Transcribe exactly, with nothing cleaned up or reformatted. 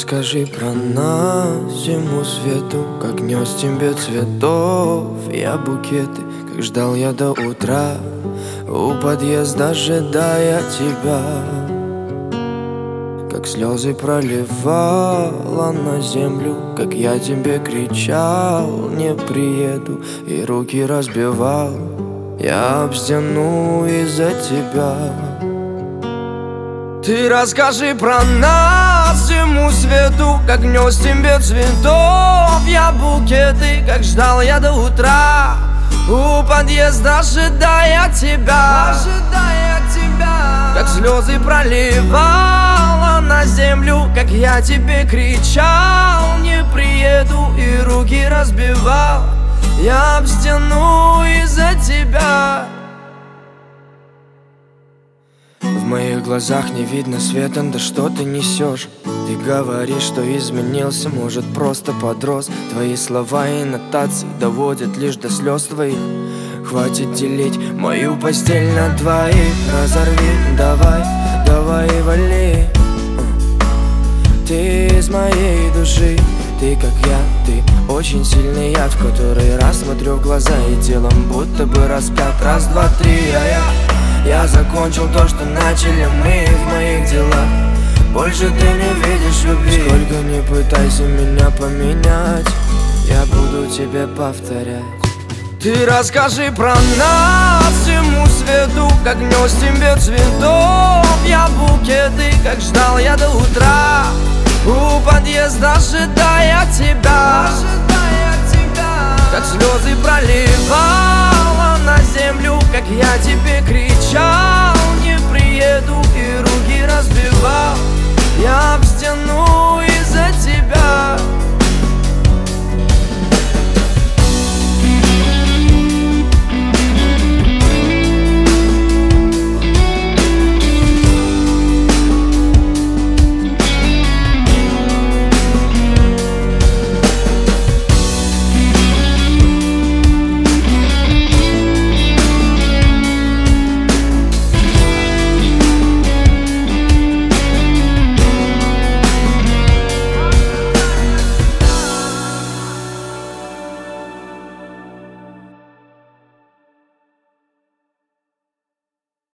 расскажи про нас, зиму свету, как нес тебе цветов. Я букеты, как ждал я до утра, у подъезда ожидая тебя. Как слезы проливала на землю, как я тебе кричал: не приеду, и руки разбивал я об стену из-за тебя. Ты расскажи про нас, всему свету, как нес тебе цветов. Я букеты, как ждал я до утра, у подъезда ожидая тебя, ожидая тебя. Как слезы проливала на землю, как я тебе кричал: не приеду, и руки разбивал я об стену из-за тебя. В моих глазах не видно света, да что ты несешь? Ты говоришь, что изменился, может, просто подрос. Твои слова и нотации доводят лишь до слез твоих. Хватит делить мою постель на двоих. Разорви, давай, давай и вали. Ты из моей души, ты как я, ты очень сильный яд, в который раз смотрю в глаза и телом будто бы распят. Раз, два, три, а я Я закончил то, что начали мы в моих делах. Больше ты не видишь любви. Сколько не пытайся меня поменять, я буду тебе повторять. Ты расскажи про нас, всему свету, как нес тебе цветов. Я букеты, как ждал я до утра, у подъезда ожидая тебя, ожидая тебя. Как слезы проливала на землю, как я тебе кричал: